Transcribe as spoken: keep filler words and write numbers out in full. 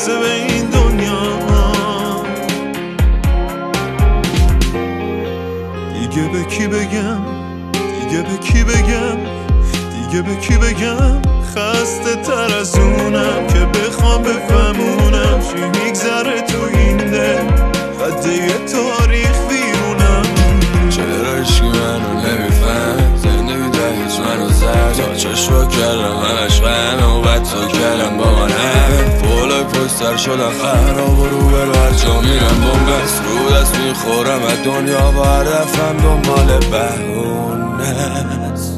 برسه به این دنیا. دیگه به کی بگم، دیگه به کی بگم، دیگه به کی بگم خسته تر از اونم که بخوام بفهمونم چی میگذره تو این دل، خط یه تاریخ بیرونم. چرا عشقی منو نمیفهم، زندگی ده هیچ منو زد تا چشم کردم همش غمه و بد تا کردم با من هم فولای پشتر شدن خراب و رو برو هر جا میرم بومبست رو دست میخورم از دنیا و هر دفعم دنبال بهونه است.